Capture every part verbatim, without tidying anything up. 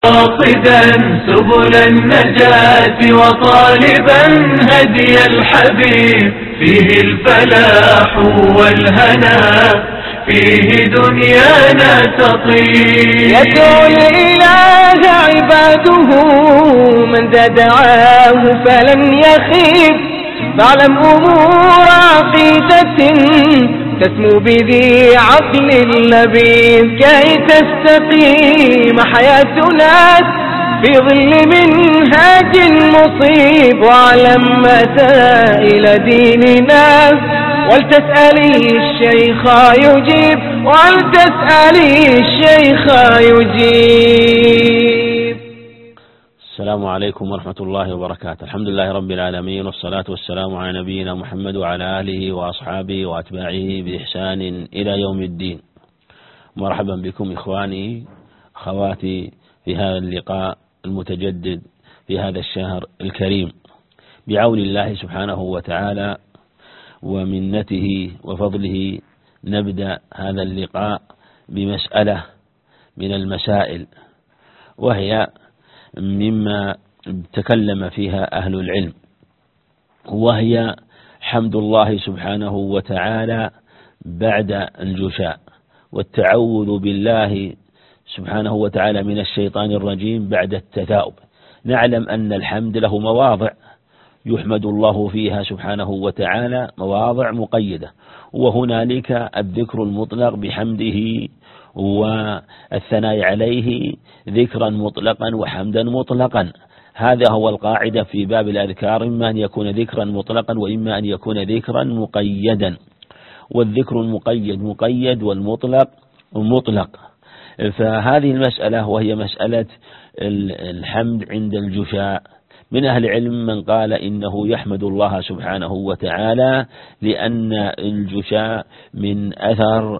قاصدا سبل النجاة وطالبا هدي الحبيب، فيه الفلاح والهنا، فيه دنيانا تطيب. يدعو الإله عباده من ذا دعاه فلم يخيب، فاعلم أمور عقيدة تسمو بذي عقل لبيب، كي تستقيم حياتنا في ظل منهاج مصيب. واعلم مسائل ديننا ولتسألي الشيخ يجيب، ولتسألي الشيخ يجيب. السلام عليكم ورحمة الله وبركاته. الحمد لله رب العالمين، والصلاة والسلام على نبينا محمد وعلى آله وأصحابه وأتباعه بإحسان إلى يوم الدين. مرحبا بكم إخواني خواتي في هذا اللقاء المتجدد في هذا الشهر الكريم، بعون الله سبحانه وتعالى ومنته وفضله. نبدأ هذا اللقاء بمسألة من المسائل، وهي مما تكلم فيها أهل العلم، وهي حمد الله سبحانه وتعالى بعد الجشاء، والتعوذ بالله سبحانه وتعالى من الشيطان الرجيم بعد التثاؤب. نعلم أن الحمد له مواضع يحمد الله فيها سبحانه وتعالى، مواضع مقيدة، وهنالك الذكر المطلق بحمده والثناء عليه ذكرا مطلقا وحمدا مطلقا. هذا هو القاعدة في باب الأذكار، إما أن يكون ذكرا مطلقا وإما أن يكون ذكرا مقيدا. والذكر المقيد مقيد والمطلق مطلق. فهذه المسألة وهي مسألة الحمد عند الجشاء، من أهل العلم من قال إنه يحمد الله سبحانه وتعالى لأن الجشاء من أثر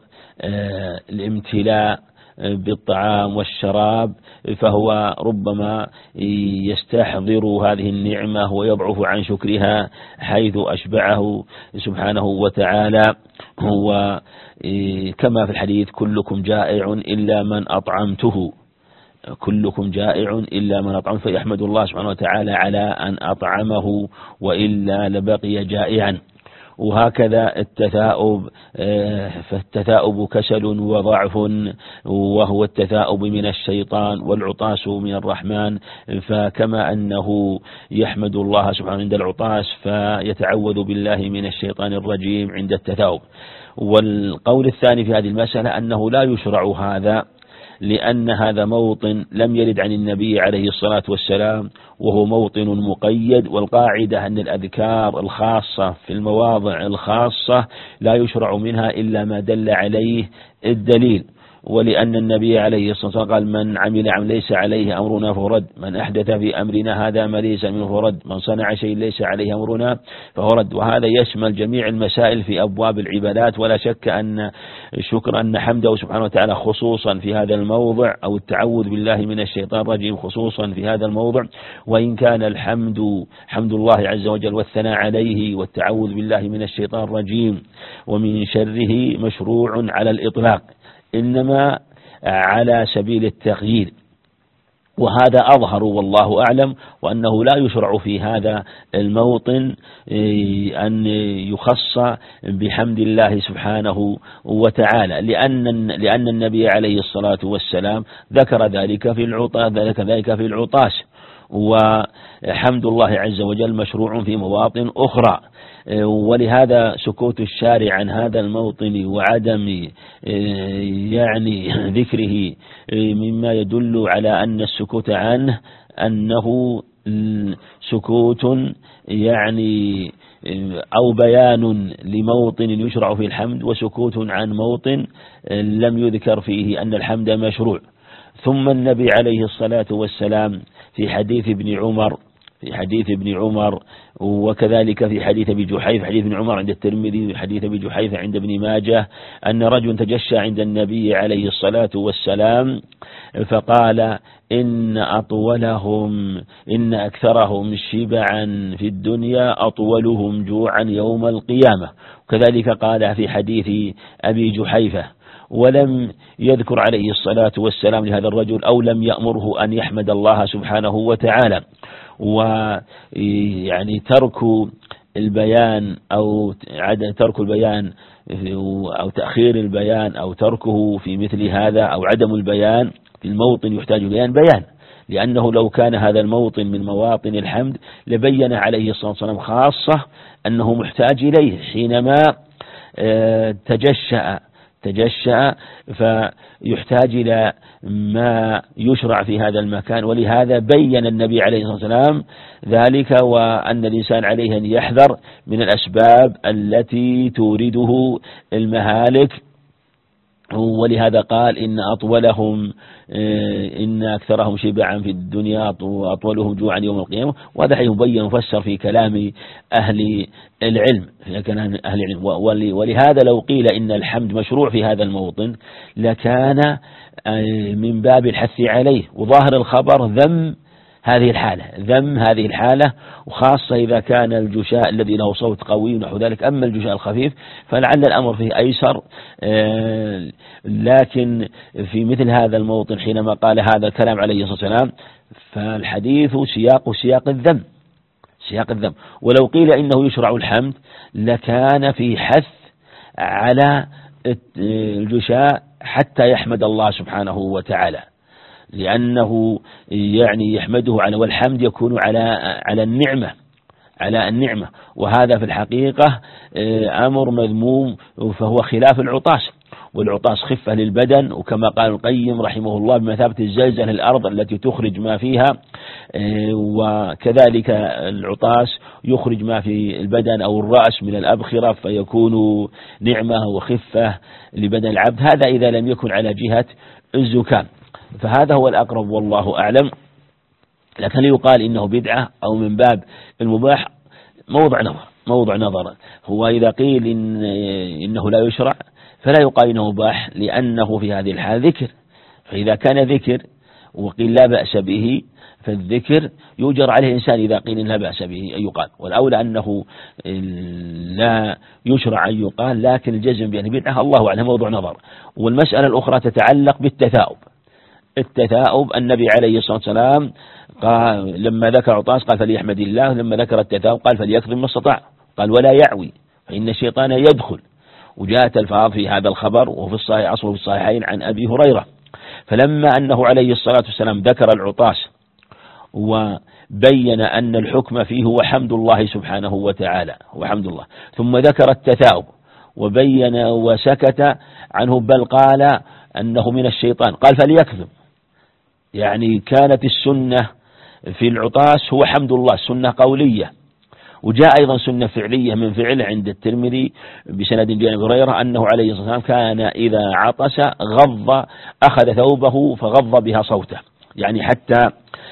الامتلاء بالطعام والشراب، فهو ربما يستحضر هذه النعمة ويضعف عن شكرها حيث أشبعه سبحانه وتعالى. هو كما في الحديث: كلكم جائع إلا من أطعمته، كلكم جائع إلا من أطعمته، فيحمد الله سبحانه وتعالى على أن أطعمه، وإلا لبقي جائعا. وهكذا التثاؤب، فالتثاؤب كسل وضعف، وهو التثاؤب من الشيطان والعطاس من الرحمن. فكما أنه يحمد الله سبحانه عند العطاس، فيتعوذ بالله من الشيطان الرجيم عند التثاؤب. والقول الثاني في هذه المسألة أنه لا يشرع هذا، لأن هذا موطن لم يرد عن النبي عليه الصلاة والسلام، وهو موطن مقيد. والقاعدة أن الأذكار الخاصة في المواضع الخاصة لا يشرع منها إلا ما دل عليه الدليل. ولأن النبي عليه الصلاة والسلام قال: من عمل عمل ليس عليه أمرنا فهو رد، من أحدث في أمرنا هذا ما ليس منه فهو رد، من صنع شيء ليس عليه أمرنا فهو رد. وهذا يشمل جميع المسائل في أبواب العبادات. ولا شك أن شكر أن حمده سبحانه وتعالى خصوصا في هذا الموضع، أو التعوذ بالله من الشيطان الرجيم خصوصا في هذا الموضع، وإن كان الحمد حمد الله عز وجل والثناء عليه والتعوذ بالله من الشيطان الرجيم ومن شره مشروع على الإطلاق، إنما على سبيل التغيير. وهذا أظهر والله أعلم، وأنه لا يشرع في هذا الموطن أن يخص بحمد الله سبحانه وتعالى، لأن لأن النبي عليه الصلاة والسلام ذكر ذلك في العطاس ذلك ذلك في العطاس. وحمد الله عز وجل مشروع في مواطن أخرى. ولهذا سكوت الشارع عن هذا الموطن وعدم يعني ذكره مما يدل على أن السكوت عنه أنه سكوت يعني أو بيان لموطن يشرع في الحمد، وسكوت عن موطن لم يذكر فيه أن الحمد مشروع. ثم النبي عليه الصلاة والسلام في حديث ابن عمر في حديث ابن عمر وكذلك في حديث ابي جحيفة، حديث ابن عمر عند الترمذي وحديث ابي جحيفة عند ابن ماجه، أن رجل تجشى عند النبي عليه الصلاة والسلام فقال: إن أطولهم إن أكثرهم شبعا في الدنيا أطولهم جوعا يوم القيامة. وكذلك قال في حديث أبي جحيفة. ولم يذكر عليه الصلاة والسلام لهذا الرجل أو لم يأمره أن يحمد الله سبحانه وتعالى. ويعني ترك البيان أو عدم ترك البيان أو تأخير البيان أو تركه في مثل هذا أو عدم البيان في الموطن يحتاج بيان بيان، لأنه لو كان هذا الموطن من مواطن الحمد لبين عليه الصلاة والسلام خاصة أنه محتاج إليه حينما تجشأ تجشأ فيحتاج إلى ما يشرع في هذا المكان. ولهذا بين النبي عليه الصلاة والسلام ذلك، وأن الإنسان عليه أن يحذر من الأسباب التي تورده المهالك. ولهذا قال إن أطولهم إن أكثرهم شبعا في الدنيا وأطولهم جوعا يوم القيامة. وهذا يبين وفسر في كلام أهل العلم في كلام أهل العلم. ولهذا لو قيل إن الحمد مشروع في هذا الموطن لكان من باب الحث عليه. وظاهر الخبر ذم هذه الحالة ذم هذه الحالة وخاصة إذا كان الجشاء الذي له صوت قوي ونحو ذلك. أما الجشاء الخفيف فلعل الأمر فيه أيسر، لكن في مثل هذا الموطن حينما قال هذا الكلام عليه الصلاة والسلام فالحديث سياق سياق الذم سياق الذم. ولو قيل إنه يشرع الحمد لكان في حث على الجشاء حتى يحمد الله سبحانه وتعالى، لأنه يعني يحمده على والحمد يكون على على النعمة على النعمة وهذا في الحقيقة أمر مذموم، فهو خلاف العطاس. والعطاس خفة للبدن، وكما قال القيم رحمه الله بمثابة الزلزلة الأرض التي تخرج ما فيها، وكذلك العطاس يخرج ما في البدن أو الرأس من الأبخرة فيكون نعمة وخفة لبدن العبد، هذا إذا لم يكن على جهة الزكام. فهذا هو الأقرب والله أعلم. لكن يقال إنه بدعة أو من باب المباح موضع نظر موضع نظر هو إذا قيل إن إنه لا يشرع فلا يقال إنه مباح، لأنه في هذه الحال ذكر. فإذا كان ذكر وقيل لا بأس به فالذكر يؤجر عليه الإنسان إذا قيل لا بأس به أن يقال، والأولى أنه لا يشرع أن يقال، لكن الجزم بأن بدعة الله أعلم موضوع نظر. والمسألة الأخرى تتعلق بالتثاؤب. التثاؤب النبي عليه الصلاة والسلام قال لما ذكر عطاس قال فليحمد الله، لما ذكر التثاؤب قال فليكظم ما استطاع، قال ولا يعوي فإن الشيطان يدخل. وجاءت الفاظ في هذا الخبر وفي الصحيح أصله في الصحيحين عن أبي هريرة. فلما أنه عليه الصلاة والسلام ذكر العطاس وبين أن الحكم فيه هو حمد الله سبحانه وتعالى وحمد الله، ثم ذكر التثاؤب وبين وسكت عنه بل قال أنه من الشيطان، قال فليكذب. يعني كانت السنة في العطاس هو حمد الله سنة قولية، وجاء أيضا سنة فعلية من فعل عند الترمذي بسند جاء أبي هريرة أنه عليه الصلاة والسلام كان إذا عطس غض أخذ ثوبه فغض بها صوته، يعني حتى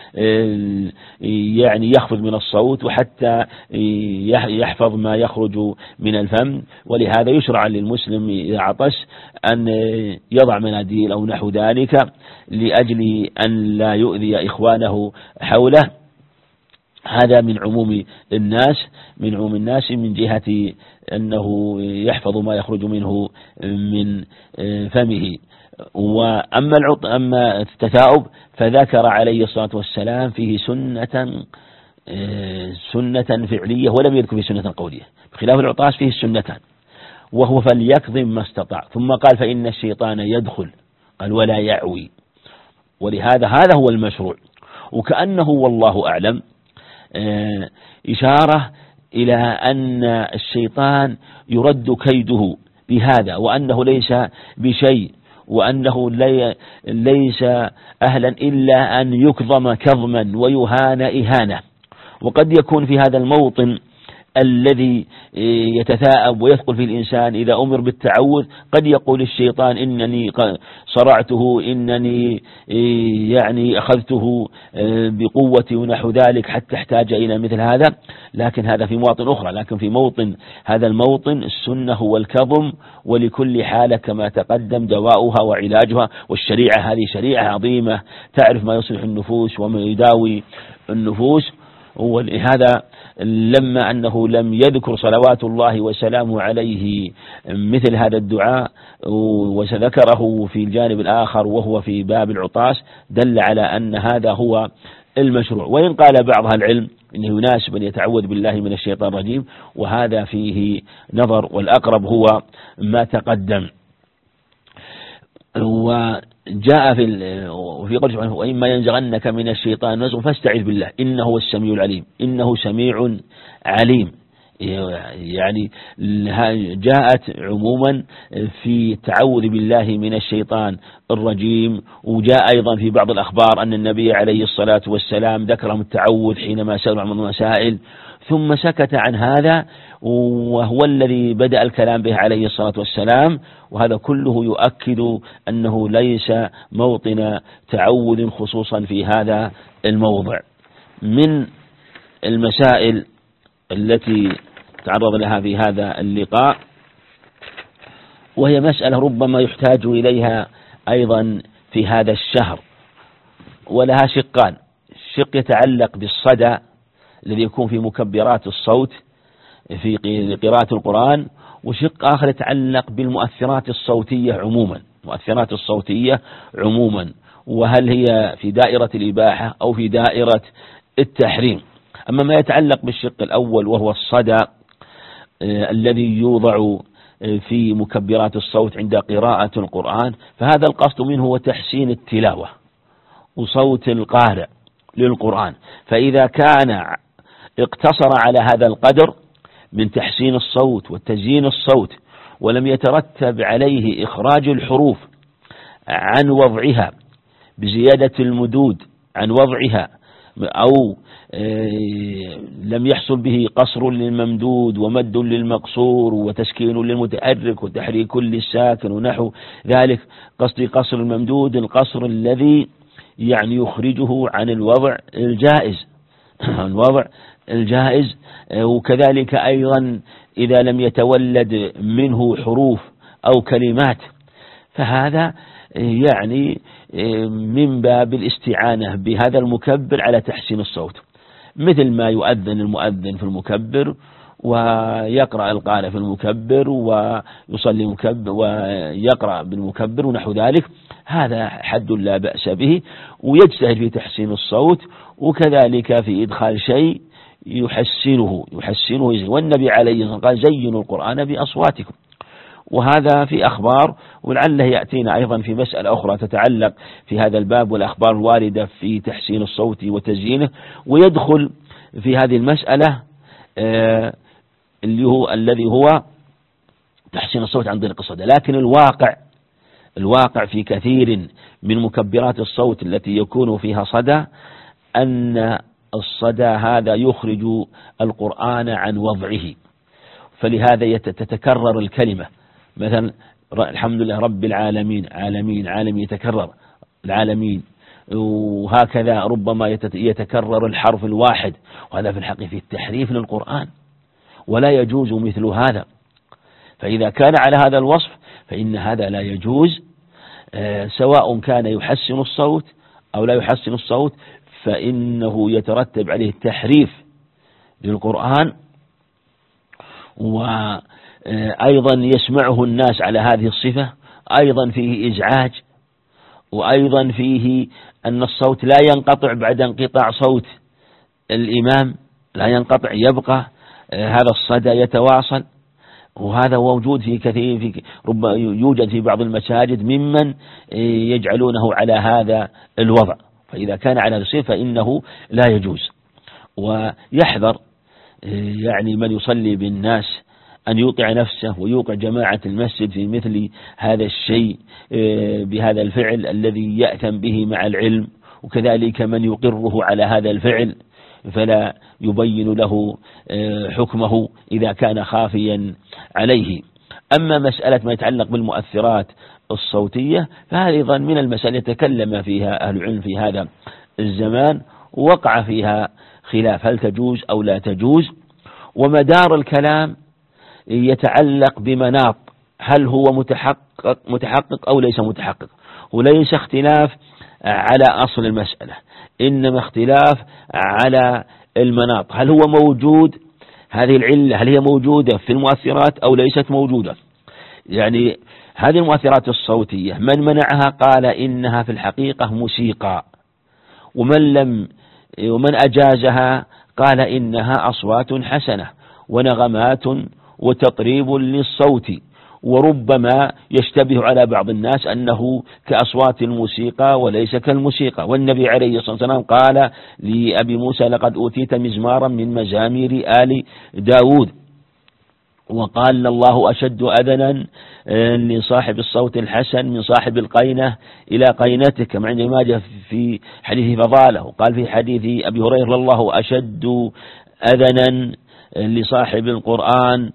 يعني يخفض من الصوت وحتى يحفظ ما يخرج من الفم. ولهذا يشرع للمسلم إذا عطس أن يضع مناديل أو نحو ذلك لأجل أن لا يؤذي إخوانه حوله. هذا من عموم الناس من عموم الناس من جهة أنه يحفظ ما يخرج منه من فمه. وأما أما التثاؤب فذكر عليه الصلاة والسلام فيه سنة سنة فعلية ولم يذكر فيه سنة قولية، بخلاف العطاس فيه السنتان، وهو فليكظم ما استطاع. ثم قال فإن الشيطان يدخل، قال ولا يعوي. ولهذا هذا هو المشروع. وكأنه والله أعلم إشارة إلى أن الشيطان يرد كيده بهذا، وأنه ليس بشيء، وأنه لي ليس أهلا إلا أن يكظم كظما ويهان إهانة. وقد يكون في هذا الموطن الذي يتثاءب ويثقل في الإنسان إذا أمر بالتعوذ قد يقول الشيطان إنني صرعته إنني يعني أخذته بقوتي ونحو ذلك حتى احتاج إلى مثل هذا. لكن هذا في مواطن أخرى، لكن في موطن هذا الموطن السنة هو الكظم، ولكل حالة كما تقدم دواؤها وعلاجها. والشريعة هذه شريعة عظيمة تعرف ما يصلح النفوس وما يداوي النفوس. ولهذا لما أنه لم يذكر صلوات الله وسلامه عليه مثل هذا الدعاء وذكره في الجانب الآخر وهو في باب العطاس، دل على أن هذا هو المشروع. وإن قال بعض أهل العلم إنه يناسب أن يتعوذ بالله من الشيطان الرجيم، وهذا فيه نظر، والأقرب هو ما تقدم. وجاء في وفي قوله سبحانه: وإما ينزغنك من الشيطان نزغ فاستعذ بالله إنه هو السميع العليم. إنه سميع عليم، يعني جاءت عموما في التعوذ بالله من الشيطان الرجيم. وجاء أيضا في بعض الأخبار أن النبي عليه الصلاة والسلام ذكرهم التعوذ حينما سألوا عن المسائل، ثم سكت عن هذا، وهو الذي بدأ الكلام به عليه الصلاة والسلام. وهذا كله يؤكد أنه ليس موطن تعوذ خصوصا في هذا الموضع. من المسائل التي تعرض لها في هذا اللقاء، وهي مسألة ربما يحتاج إليها أيضا في هذا الشهر، ولها شقان: شق يتعلق بالصدى الذي يكون في مكبرات الصوت في قراءة القرآن، وشق آخر يتعلق بالمؤثرات الصوتية عموما مؤثرات الصوتية عموما وهل هي في دائرة الإباحة أو في دائرة التحريم. أما ما يتعلق بالشق الأول وهو الصدى آه الذي يوضع في مكبرات الصوت عند قراءة القرآن، فهذا القصد منه هو تحسين التلاوة وصوت القارئ للقرآن. فإذا كان اقتصر على هذا القدر من تحسين الصوت وتزيين الصوت، ولم يترتب عليه إخراج الحروف عن وضعها بزيادة المدود عن وضعها، أو لم يحصل به قصر للممدود ومد للمقصور وتسكين للمتحرك وتحريك للساكن ونحو ذلك، قصد قصر الممدود القصر الذي يعني يخرجه عن الوضع الجائز عن الوضع الجائز. وكذلك أيضا إذا لم يتولد منه حروف أو كلمات، فهذا يعني من باب الاستعانة بهذا المكبر على تحسين الصوت، مثل ما يؤذن المؤذن في المكبر ويقرأ القارئ في المكبر ويصلي المكبر ويقرأ بالمكبر ونحو ذلك. هذا حد لا بأس به، ويجتهد في تحسين الصوت، وكذلك في إدخال شيء يحسنه يحسنه والنبي عليه الصلاة والسلام قال: زينوا القرآن بأصواتكم. وهذا في أخبار، ولعله يأتينا أيضا في مسألة أخرى تتعلق في هذا الباب والأخبار الواردة في تحسين الصوت وتزيينه. ويدخل في هذه المسألة آه اللي هو الذي هو تحسين الصوت عن طريق الصدى. لكن الواقع الواقع في كثير من مكبرات الصوت التي يكون فيها صدى أن الصدى هذا يخرج القرآن عن وضعه، فلهذا تتكرر الكلمة. مثلا الحمد لله رب العالمين، عالمين عالمين يتكرر العالمين، وهكذا ربما يتكرر الحرف الواحد، وهذا في الحقيقة في التحريف للقرآن ولا يجوز مثل هذا. فإذا كان على هذا الوصف فإن هذا لا يجوز، سواء كان يحسن الصوت أو لا يحسن الصوت، فإنه يترتب عليه التحريف للقرآن، وأيضا يسمعه الناس على هذه الصفة. أيضا فيه إزعاج، وأيضا فيه أن الصوت لا ينقطع بعد انقطاع صوت الإمام، لا ينقطع، يبقى هذا الصدى يتواصل. وهذا موجود في كثير في رب يوجد في بعض المساجد ممن يجعلونه على هذا الوضع. فإذا كان على هذا الصفة فإنه لا يجوز. ويحذر يعني من يصلي بالناس أن يوقع نفسه ويوقع جماعة المسجد في مثل هذا الشيء بهذا الفعل الذي يأثم به مع العلم، وكذلك من يقره على هذا الفعل فلا يبين له حكمه إذا كان خافيا عليه. أما مسألة ما يتعلق بالمؤثرات الصوتية فهذه أيضا من المسائل يتكلم فيها أهل العلم في هذا الزمان، وقع فيها خلاف هل تجوز أو لا تجوز. ومدار الكلام يتعلق بمناط هل هو متحقق متحقق أو ليس متحقق، وليس اختلاف على أصل المسألة، إنما اختلاف على المناط. هل هو موجود؟ هذه العلة هل هي موجودة في المؤثرات أو ليست موجودة؟ يعني هذه المؤثرات الصوتية من منعها قال إنها في الحقيقة موسيقى، ومن لم ومن أجازها قال إنها أصوات حسنة ونغمات وتطريب للصوت، وربما يشتبه على بعض الناس أنه كأصوات الموسيقى وليس كالموسيقى. والنبي عليه الصلاة والسلام قال لأبي موسى لقد أوتيت مزمارا من مزامير آل داود، وقال الله أشد أذنا لصاحب الصوت الحسن من صاحب القينة إلى قينتك، كما عند ماجه في حديث فضاله. وقال في حديث أبي هريرة الله أشد أذنا لصاحب القرآن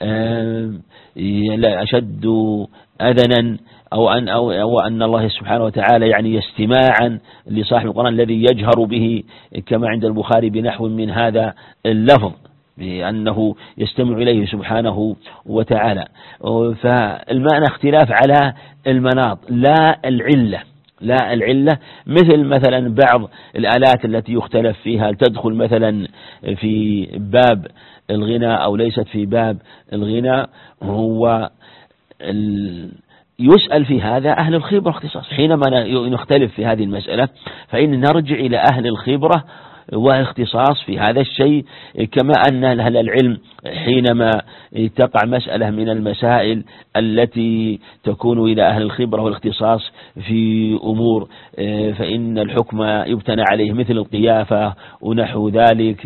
لا أشد أذنا أو أن أو, أو أن الله سبحانه وتعالى يعني استماعا لصاحب القرآن الذي يجهر به، كما عند البخاري بنحو من هذا اللفظ بأنه يستمع إليه سبحانه وتعالى. فالمعنى اختلاف على المناط لا العلة، لا العلة، مثل مثلا بعض الآلات التي يختلف فيها تدخل مثلا في باب الغناء أو ليست في باب الغناء، هو يسأل في هذا أهل الخبرة اختصاص. حينما نختلف في هذه المسألة فإن نرجع إلى أهل الخبرة واختصاص في هذا الشيء، كما أن أهل العلم حينما تقع مسألة من المسائل التي تكون إلى أهل الخبرة والاختصاص في أمور فإن الحكم يبتنى عليه مثل القيافة ونحو ذلك،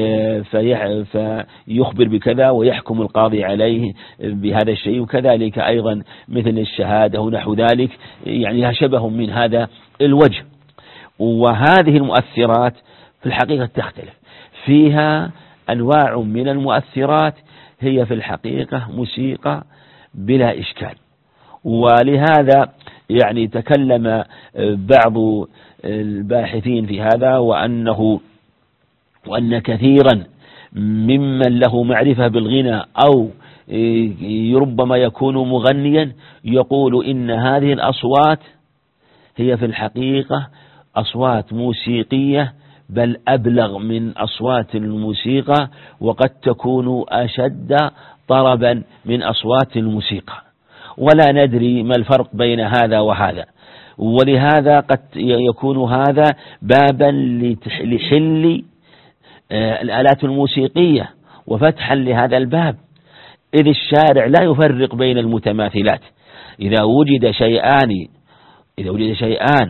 فيخبر بكذا ويحكم القاضي عليه بهذا الشيء، وكذلك أيضا مثل الشهادة ونحو ذلك، يعني شبه من هذا الوجه. وهذه المؤثرات في الحقيقة تختلف، فيها أنواع من المؤثرات هي في الحقيقة موسيقى بلا إشكال. ولهذا يعني تكلم بعض الباحثين في هذا وأنه وأن كثيرا ممن له معرفة بالغنى أو ربما يكون مغنيا يقول إن هذه الأصوات هي في الحقيقة أصوات موسيقية، بل أبلغ من أصوات الموسيقى، وقد تكون أشد طربا من أصوات الموسيقى، ولا ندري ما الفرق بين هذا وهذا. ولهذا قد يكون هذا بابا لحل الآلات الموسيقية وفتحا لهذا الباب، إذ الشارع لا يفرق بين المتماثلات. إذا وجد شيئان إذا وجد شيئان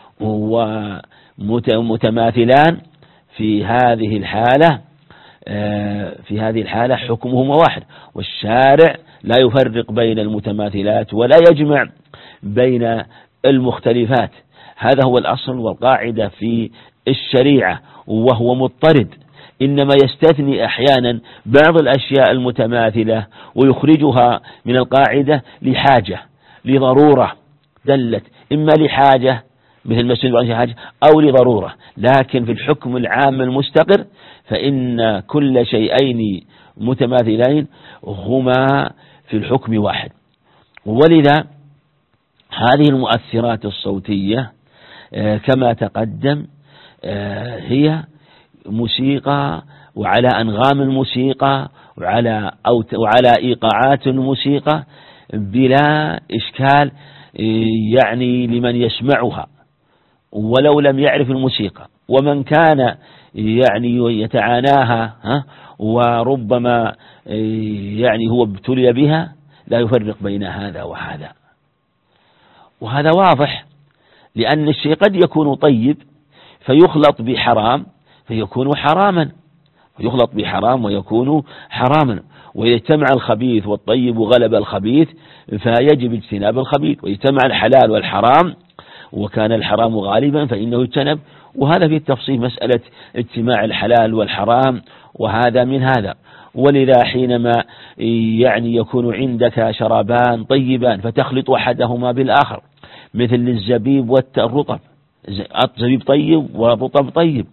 ومتماثلان في هذه الحالة في هذه الحالة حكمهما واحد، والشارع لا يفرق بين المتماثلات ولا يجمع بين المختلفات. هذا هو الأصل والقاعدة في الشريعة، وهو مضطرد، إنما يستثني أحيانا بعض الأشياء المتماثلة ويخرجها من القاعدة لحاجة لضرورة دلت إما لحاجة مثل مسجد عن حاجة أو لضرورة، لكن في الحكم العام المستقر فإن كل شيئين متماثلين هما في الحكم واحد. ولذا هذه المؤثرات الصوتية كما تقدم هي موسيقى وعلى أنغام الموسيقى وعلى أو وعلى إيقاعات الموسيقى بلا إشكال، يعني لمن يسمعها ولو لم يعرف الموسيقى، ومن كان يعني يتعاناها وربما يعني هو ابتلي بها لا يفرق بين هذا وهذا. وهذا واضح، لأن الشيء قد يكون طيب فيخلط بحرام فيكون حراما، يخلط بحرام ويكون حراما. ويجتمع الخبيث والطيب وغلب الخبيث فيجب اجتناب الخبيث، ويجتمع الحلال والحرام وكان الحرام غالبا فإنه يجتنب. وهذا في التفصيل مسألة اجتماع الحلال والحرام، وهذا من هذا. ولذا حينما يعني يكون عندك شرابان طيبان فتخلط أحدهما بالآخر مثل الزبيب والرطب، الزبيب طيب والرطب طيب،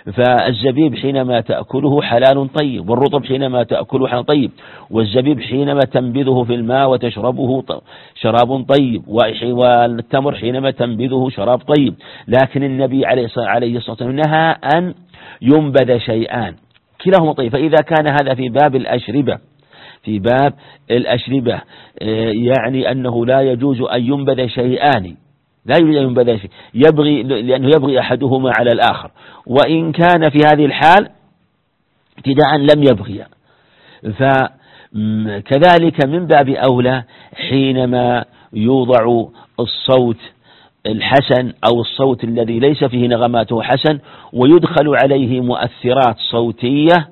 فالزبيب حينما تأكله حلال طيب، والرطب حينما تأكله حلال طيب، والزبيب حينما تنبذه في الماء وتشربه شراب طيب، والتمر حينما تنبذه شراب طيب. لكن النبي عليه الصلاة والسلام نهى أن ينبذ شيئان كلاهما طيب. فإذا كان هذا في باب الأشربة في باب الأشربة يعني أنه لا يجوز أن ينبذ شيئان، لا يجوز أن ينبذ شيء يبغي، لأنه يبغي أحدهما على الآخر، وإن كان في هذه الحال ابتداء لم يبغي. فكذلك من باب أولى حينما يوضع الصوت الحسن أو الصوت الذي ليس فيه نغماته حسن ويدخل عليه مؤثرات صوتية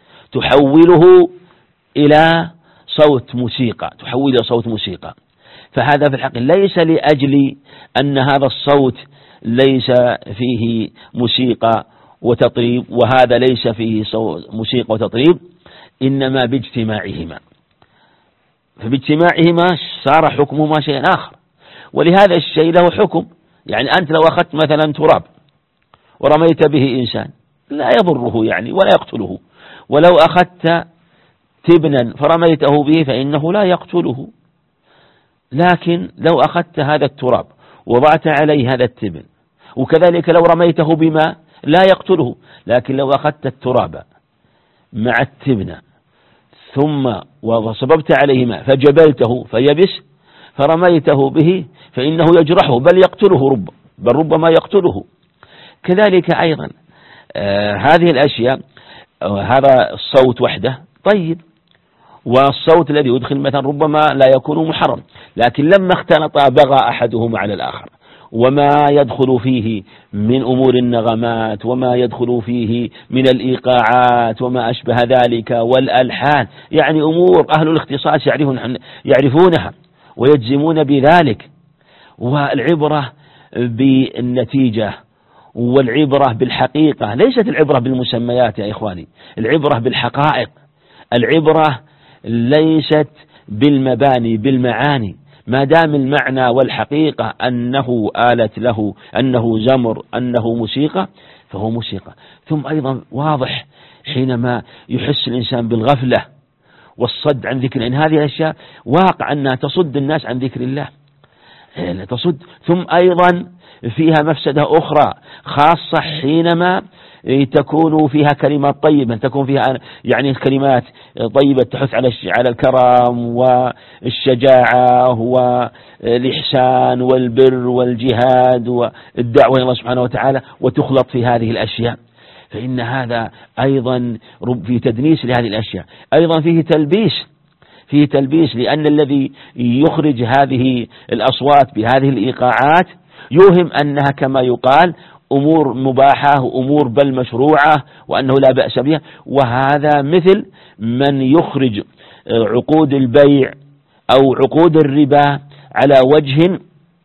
تحوله إلى صوت موسيقى تحوله إلى صوت موسيقى فهذا في الحق ليس لأجل أن هذا الصوت ليس فيه موسيقى وتطريب وهذا ليس فيه موسيقى وتطريب، إنما باجتماعهما، فباجتماعهما صار حكمهما شيء آخر. ولهذا الشيء له حكم، يعني أنت لو أخذت مثلا تراب ورميت به إنسان لا يضره يعني ولا يقتله، ولو أخذت تبنا فرميته به فإنه لا يقتله. لكن لو أخذت هذا التراب وضعت عليه هذا التبن، وكذلك لو رميته بماء لا يقتله، لكن لو أخذت التراب مع التبن ثم وصببت عليه ماء فجبلته فيبس فرميته به فإنه يجرحه بل يقتله رب بل ربما يقتله. كذلك أيضا آه هذه الأشياء آه هذا الصوت وحده طيب، والصوت الذي يدخل مثلا ربما لا يكون محرم، لكن لما اختلط بغى أحدهما على الآخر، وما يدخل فيه من أمور النغمات وما يدخل فيه من الإيقاعات وما أشبه ذلك والألحان، يعني أمور أهل الاختصاص يعرفونها ويجزمون بذلك. والعبرة بالنتيجة والعبرة بالحقيقة، ليست العبرة بالمسميات يا إخواني، العبرة بالحقائق، العبرة ليست بالمباني بالمعاني، ما دام المعنى والحقيقة أنه آلة له أنه زمر أنه موسيقى فهو موسيقى. ثم أيضا واضح حينما يحس الإنسان بالغفلة والصد عن ذكر، إن هذه الأشياء واقع أنها تصد الناس عن ذكر الله تصد. ثم أيضا فيها مفسدة أخرى خاصة حينما تكون فيها كلمات طيبة، تكون فيها يعني كلمات طيبة تحث على على الكرم والشجاعة والإحسان والبر والجهاد والدعوة إلى الله سبحانه وتعالى، وتخلط في هذه الأشياء، فإن هذا أيضا في تدنيس لهذه الأشياء. أيضا فيه تلبيس فيه تلبيس لأن الذي يخرج هذه الأصوات بهذه الإيقاعات يوهم أنها كما يقال أمور مباحة وأمور بل مشروعة وأنه لا بأس بها، وهذا مثل من يخرج عقود البيع أو عقود الربا على وجه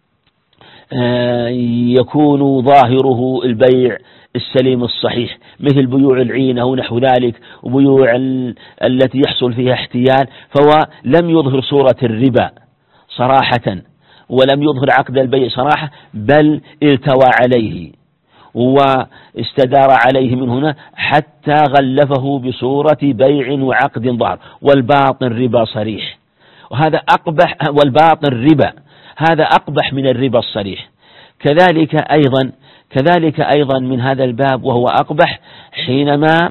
يكون ظاهره البيع السليم الصحيح، مثل بيوع العينة ونحو ذلك، وبيوع التي يحصل فيها احتيال، فهو لم يظهر صورة الربا صراحة ولم يظهر عقد البيع صراحة، بل التوى عليه واستدار عليه من هنا حتى غلفه بصورة بيع وعقد ظاهر، والباطن ربا صريح، وهذا أقبح، والباطن ربا هذا أقبح من الربا الصريح. كذلك أيضا كذلك أيضا من هذا الباب وهو أقبح حينما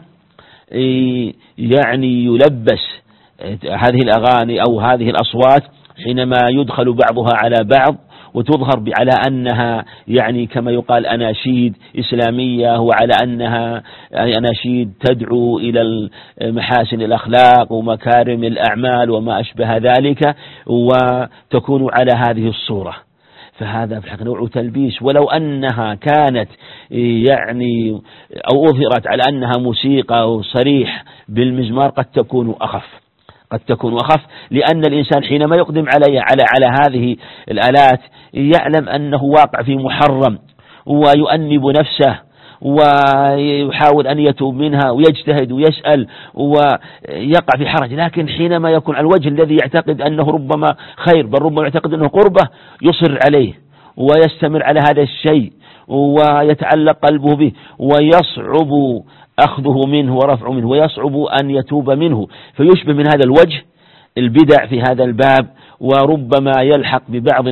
يعني يلبس هذه الأغاني أو هذه الأصوات، حينما يدخل بعضها على بعض وتظهر على أنها يعني كما يقال أناشيد إسلامية، وعلى أنها أناشيد تدعو إلى محاسن الأخلاق ومكارم الأعمال وما أشبه ذلك، وتكون على هذه الصورة، فهذا في الحقيقة نوع تلبيس. ولو أنها كانت يعني أو أظهرت على أنها موسيقى صريح بالمزمار قد تكون أخف قد تكون أخف لأن الإنسان حينما يقدم على على على هذه الآلات يعلم أنه واقع في محرم، ويؤنب نفسه ويحاول أن يتوب منها ويجتهد ويسأل ويقع في حرج. لكن حينما يكون على الوجه الذي يعتقد أنه ربما خير بل ربما يعتقد أنه قربة، يصر عليه ويستمر على هذا الشيء ويتعلق قلبه به، ويصعب أخذه منه ورفعه منه، ويصعب أن يتوب منه، فيشبه من هذا الوجه البدع في هذا الباب، وربما يلحق ببعض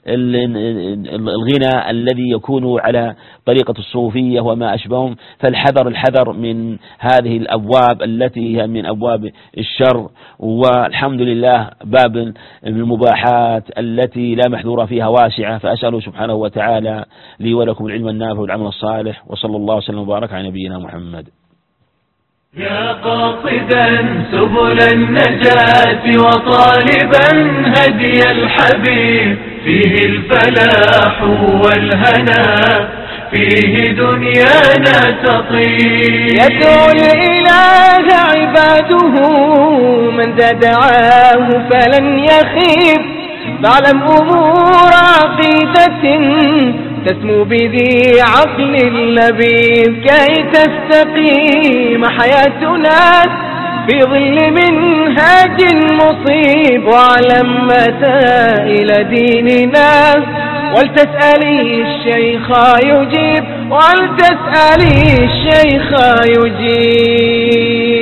الغنى الذي يكون على طريقة الصوفية وما أشبههم. فالحذر الحذر من هذه الأبواب التي هي من أبواب الشر. والحمد لله باب المباحات التي لا محذور فيها واسعة، فأسأله سبحانه وتعالى لي ولكم العلم النافع والعمل الصالح، وصلى الله وسلم وبارك على نبينا محمد. يا قاصدا سبل النجاة وطالبا هدي الحبيب، فيه الفلاح والهنا، فيه دنيانا تطيب. يدعو الإله عباده من ذا دعاه فلن يخيب، فاعلم أمور عقيدة تسمو بذي عقل لبيب، كي تستقيم حياتنا في ظل منهاج مصيب. واعلم مسائل ديننا ولتسألي الشيخ يجيب، ولتسألي الشيخ يجيب.